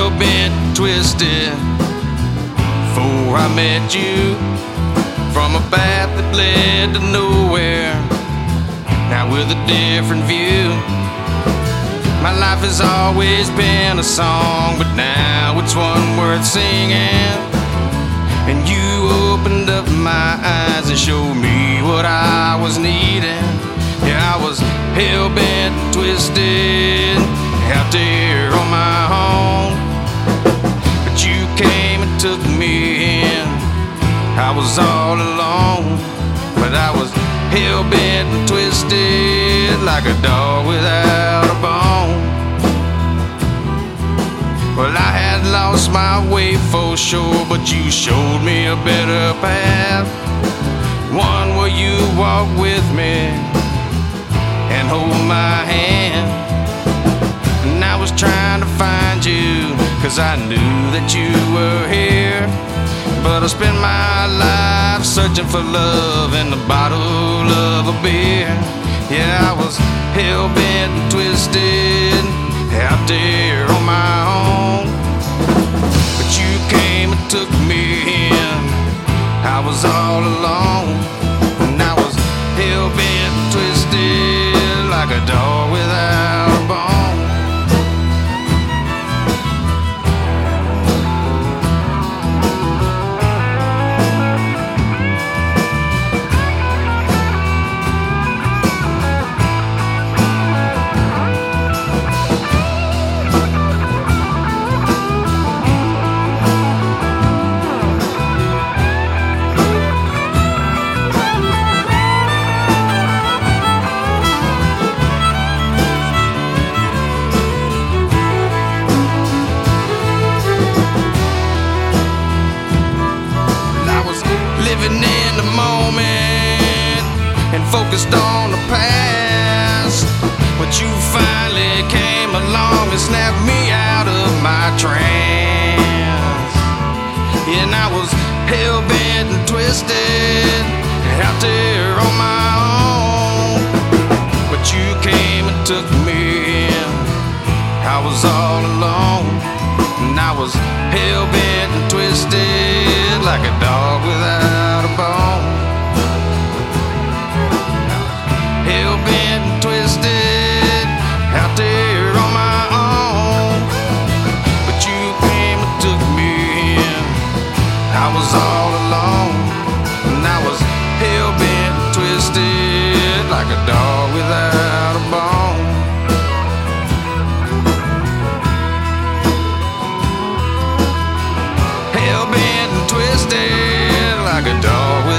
hell-bent, twisted before I met you, from a path that led to nowhere, now with a different view. My life has always been a song, but now it's one worth singing. And you opened up my eyes and showed me what I was needing. Yeah, I was hell-bent, twisted, out there on my own, but you came and took me in. I was all alone, but I was hell-bent and twisted like a dog without a bone. Well, I had lost my way for sure, but you showed me a better path, one where you walk with me and hold my hand. And I was trying to find you, 'cause I knew that you were here, but I spent my life searching for love in the bottle of a beer. Yeah, I was hell-bent and twisted, out there on my own, but you came and took me in. I was all alone, and I was hell-bent and twisted like a dog without a bone. Living in the moment and focused on the past, but you finally came along and snapped me out of my trance. Yeah, and I was hell-bent and twisted, out there on my own, but you came and took me in. I was all alone, and I was hell-bent and twisted like a dog without a bone. Hell-bent and twisted, out there on my own, but you came and took me in. I was all alone, and I was hell-bent and twisted like a dog without a bone. Hell-bent and twisted like a dog with